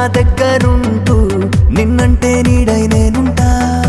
దగ్గరుంటూ నిన్నంటే నీడై నేనుంటా.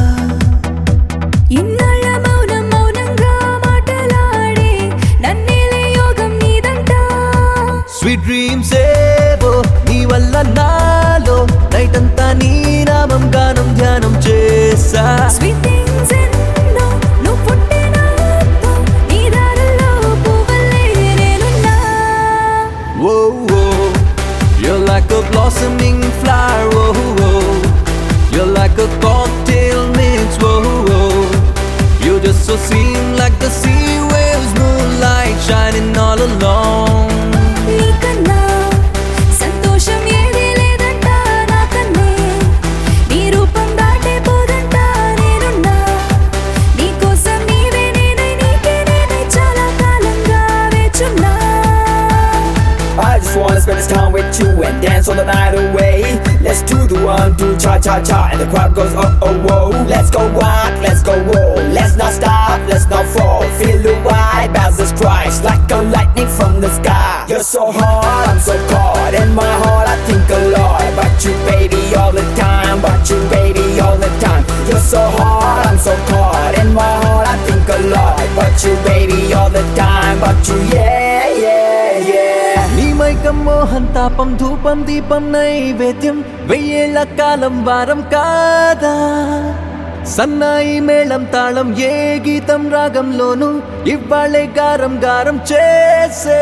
ఇన్నాళ్ళ మౌనం మౌనంగా మాటలాడే నన్నేలే యోగం నీదంటా. స్వీట్ డ్రీమ్స్ ఏవో నీ వల్ల నాలో నైట్ అంతా నీ నామం గానం ధ్యానం చేసా. Sweet things ఎన్నో నువ్వు పుట్టినాతో నీ దారుల్లో పువ్వులే నేనున్నా. Whoa, whoa, you're like a blossoming flower. Whoa, whoa, you're like a cocktail mix. Whoa, whoa, you just so seem like the sea waves, moonlight shining all along. నీకన్నా సంతోషం ఏదీ లేదంట నాకన్నే. నీ రూపం దాటే పోదంట నేనున్నా. నీకోసం నీవే నేనై నీకే నేనై చాలా కాలంగా వేచున్నా. I just wanna spend this time with you and dance all the night away. Let's do the 1, 2, cha cha cha, and the crowd goes oh oh whoa. Let's go rock, let's go roll. Let's not stop, let's not fall. Feel the vibe as it strikes like a lightning from the sky. You're so hot, I'm so caught in my heart. I think a lot about you, baby, all the time. About you, baby, all the time. You're so hot, I'm so caught in my heart. I think a lot about you, baby, all the time. About you, yeah, yeah, yeah. నీ మైకం మోహం తాపం ధూపం దీపం నైవేద్యం వెయ్యేళ్ల కాలం వారం కాదా. సన్నాయి మేళం తాళం ఏ గీతం రాగంలోనూ ఇవ్వాళే గారం గారం చేసే.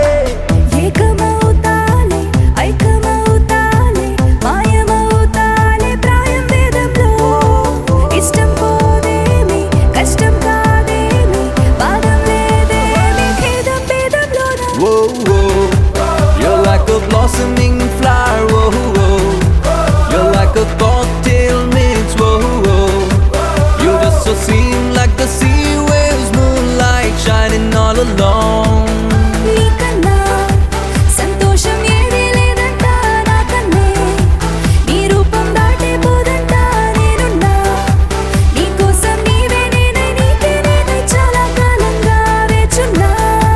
ఏకమవుతాలే ఐకమవుతాలే మాయమవుతాలే ప్రాయం వేదంలో. ఇష్టం పోదేమి కష్టం కాదేమి బాధం లేదేమి ఖేదం భేదంలోన. Whoa, whoa, you're like a blossoming flower. Whoa, whoa, you're like a cocktail mix. Whoa, whoa, you just so seem like the sea waves, moonlight shining all along. నీకన్నా సంతోషం ఏదీ లేదంట నాకన్నే. నీ రూపం దాటే పోదంట నేనున్నా. నీకోసం నీవే నేనై నీకే నేనై చాలా కాలంగా వేచున్నా.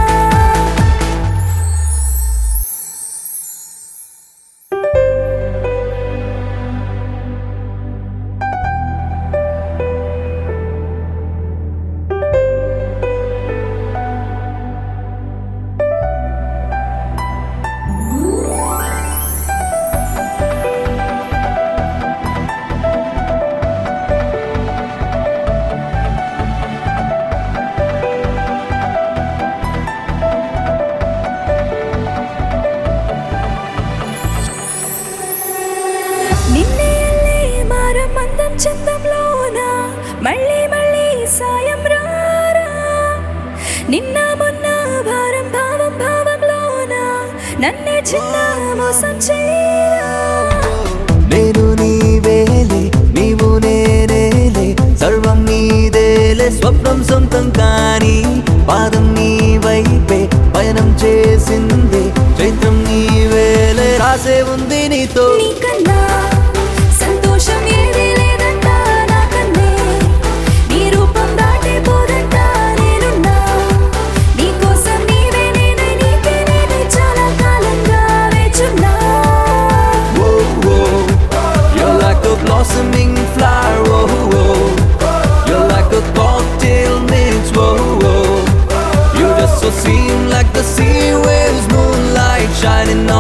నిన్నే అల్లే మారం మందం చందంలోన మళ్ళీ మళ్ళీ సాయం రారా. నిన్న మొన్న భారం భావం భావంలోన నన్నే చిన్న మోసం చేయరా. నేను నీవేలే నీవు నేనేలే సర్వం నీదేలే స్వప్నం సొంతం కాని పాదం నీ వైపే పయనం చేసింది చైత్రం నీవేలే రాసే ఉంది నీతో. నీకన్నా సంతోషం ఏదీ లేదంట నాకన్నే. నీ రూపం దాటే పోదంట నేనున్నా. నీకోసం నీవే నేనై నీకే నేనై చాలా కాలంగా వేచున్నా. Whoa, whoa, you're like a blossoming flower. Whoa, whoa, you're like a cocktail mix. Whoa, whoa, you just so seem like the sea waves, moonlight shining